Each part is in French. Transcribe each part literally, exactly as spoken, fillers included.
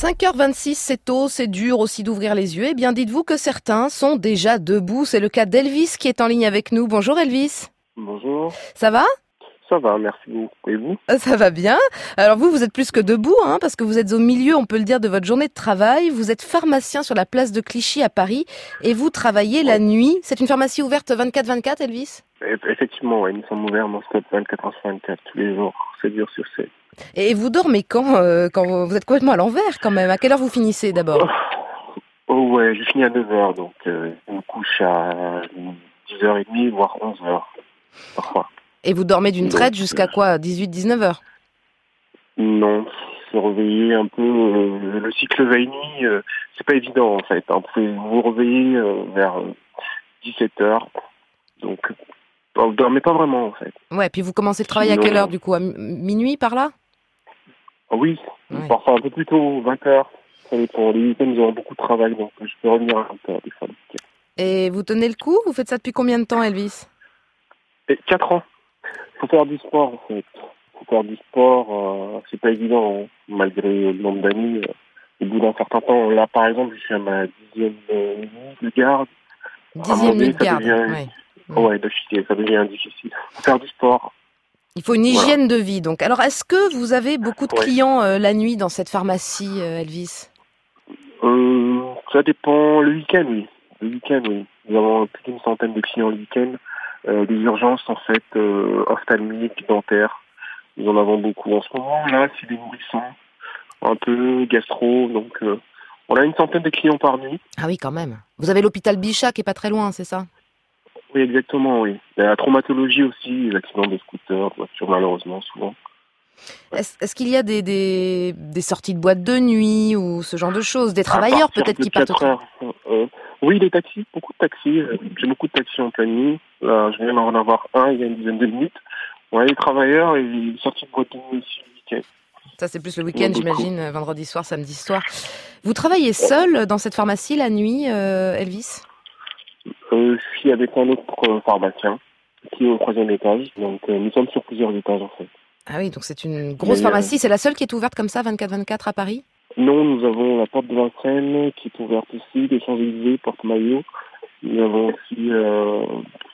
cinq heures vingt-six, c'est tôt, c'est dur aussi d'ouvrir les yeux. Eh bien, dites-vous que certains sont déjà debout. C'est le cas d'Elvis qui est en ligne avec nous. Bonjour Elvis. Bonjour. Ça va ? Ça va, merci beaucoup. Et vous ? Ça va bien. Alors vous, vous êtes plus que debout, hein, parce que vous êtes au milieu, on peut le dire, de votre journée de travail. Vous êtes pharmacien sur la place de Clichy à Paris et vous travaillez la nuit. C'est une pharmacie ouverte vingt-quatre vingt-quatre, Elvis ? Effectivement, oui, nous sommes ouverts non-stop vingt-quatre heures sur vingt-quatre, tous les jours, sept jours sur sept. Et vous dormez quand, euh, quand vous, vous êtes complètement à l'envers quand même ? À quelle heure vous finissez d'abord ? Oh, oh ouais, je finis à neuf heures, donc euh, je me couche à dix heures trente, voire onze heures, parfois. Et vous dormez d'une traite donc, jusqu'à quoi ? dix-huit dix-neuf heures ? Non, se réveiller un peu, euh, le cycle veille-nuit, euh, c'est pas évident en fait. Hein. Vous pouvez vous réveiller euh, vers euh, dix-sept heures, donc euh, vous dormez pas vraiment en fait. Ouais, puis vous commencez le travail Sinon, à quelle heure du coup ? À m- minuit par là ? Oui, Ouais. parfois un peu plus tôt, vingt heures. Ça dépend. Les week-ends, nous avons beaucoup de travail, donc je peux revenir à vingt heures des fois. le week-end. Et vous tenez le coup ? Vous faites ça depuis combien de temps, Elvis ? Et quatre ans. Faut faire du sport, en fait. Faut faire du sport, euh, c'est pas évident, hein, malgré le nombre d'années. Euh, au bout d'un certain temps, là, par exemple, je suis à ma dixième euh, nuit de garde. À un moment Dixième donné, nuit de ça garde. devient, Ouais. oh, ouais, d'affilée, ça devient difficile. Faut faire du sport. Il faut une Voilà. hygiène de vie. Donc, alors, est-ce que vous avez beaucoup de Ouais. clients euh, la nuit dans cette pharmacie, euh, Elvis ? Euh, ça dépend. Le week-end, oui. Le week-end, oui. Nous avons plus d'une centaine de clients le week-end. Euh, les urgences, en fait, euh, ophtalmiques, dentaires. Nous en avons beaucoup. En ce moment, là, c'est des nourrissons, un peu gastro. Donc, euh, on a une centaine de clients par nuit. Ah oui, quand même. Vous avez l'hôpital Bichat qui est pas très loin, c'est ça ? Oui, exactement, oui. Il y a la traumatologie aussi, les accidents de scooter, de voiture, malheureusement, souvent. Est-ce, est-ce qu'il y a des, des, des sorties de boîte de nuit ou ce genre de choses ? Des À travailleurs partir peut-être de qui partent au quatre travail ? heures. Euh, oui, les taxis, beaucoup de taxis. Euh, J'ai beaucoup de taxis en pleine nuit. Là, je viens d'en avoir un il y a une dizaine de minutes. Ouais, les travailleurs et les sorties de boîte de nuit aussi le week-end. Ça, c'est plus le Il y en a week-end, beaucoup. j'imagine, euh, vendredi soir, samedi soir. Vous travaillez seul dans cette pharmacie la nuit, euh, Elvis ? Euh, je suis avec un autre euh, pharmacien qui est au troisième étage. Donc, euh, nous sommes sur plusieurs étages, en fait. Ah oui, donc c'est une grosse Mais, pharmacie. C'est la seule qui est ouverte comme ça, vingt-quatre vingt-quatre à Paris ? Non, nous avons la porte de Vincennes qui est ouverte aussi, les Champs-Élysées, Porte Maillot. Nous avons aussi, euh,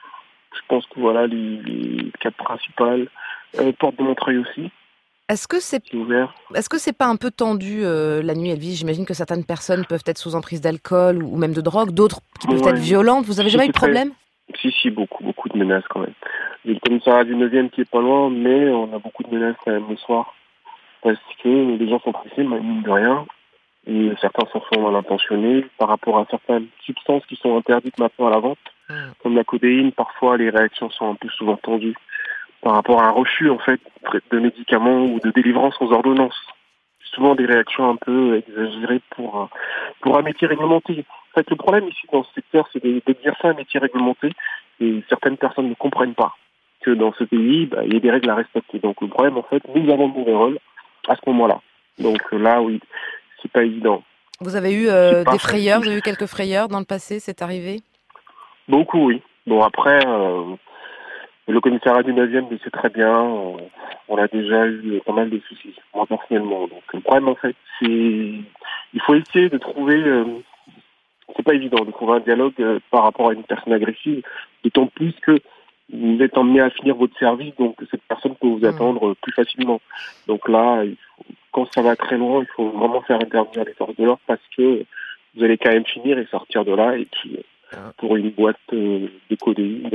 je pense que voilà, les, les quatre principales. Euh, porte de Montreuil aussi, Est-ce que c'est qui est ouvert. Est-ce que c'est pas un peu tendu euh, la nuit, Elvis ? J'imagine que certaines personnes peuvent être sous emprise d'alcool ou même de drogue, d'autres qui peuvent Ouais. être violentes. Vous avez Si, jamais eu c'est de problème ? Si, si, beaucoup, beaucoup de menaces quand même. J'ai le commissariat du neuvième qui est pas loin, mais on a beaucoup de menaces quand même le soir. Parce que les gens sont pressés, mais mine de rien. Et certains s'en font mal intentionnés par rapport à certaines substances qui sont interdites maintenant à la vente. Mmh. Comme la codéine, parfois les réactions sont un peu souvent tendues par rapport à un refus en fait de médicaments ou de délivrance aux ordonnances. Souvent des réactions un peu exagérées pour pour un métier réglementé. En fait, le problème ici dans ce secteur, c'est de, de dire ça un métier réglementé et certaines personnes ne comprennent pas que dans ce pays, bah, il y a des règles à respecter. Donc le problème, en fait, nous avons le mauvais rôle à ce moment-là. Donc là, oui, c'est pas évident. Vous avez eu euh, pas des frayeurs, facile. vous avez eu quelques frayeurs dans le passé, c'est arrivé ? Beaucoup, oui. Bon, après, euh, le commissariat du neuvième le sait très bien. On, on a déjà eu pas mal de soucis, moi personnellement. Donc le problème, en fait, c'est il faut essayer de trouver... Euh, c'est pas évident de trouver un dialogue euh, par rapport à une personne agressive, d'autant plus que vous êtes emmené à finir votre service, donc cette personne peut vous attendre mmh. plus facilement. Donc là, il faut, quand ça va très loin, il faut vraiment faire intervenir les forces de l'ordre parce que vous allez quand même finir et sortir de là. Et puis, pour une boîte euh, de codéine,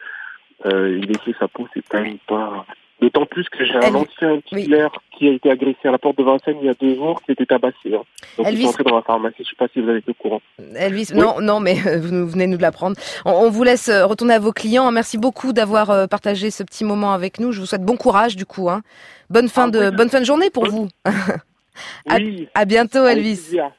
euh, il laisser sa peau, c'est quand même pas... D'autant plus que j'ai un Elle... ancien titulaire oui. qui a été agressé à la porte de Vincennes il y a deux jours, qui était tabassé. Hein. Donc Elvis... il est entré dans la pharmacie, je ne sais pas si vous avez été au courant. Elvis, oui. non, non, mais vous venez nous de l'apprendre. On, on vous laisse retourner à vos clients. Merci beaucoup d'avoir partagé ce petit moment avec nous. Je vous souhaite bon courage du coup. Hein. Bonne fin ah, de oui. bonne fin de journée pour oui. vous. à, oui. à bientôt, Elvis.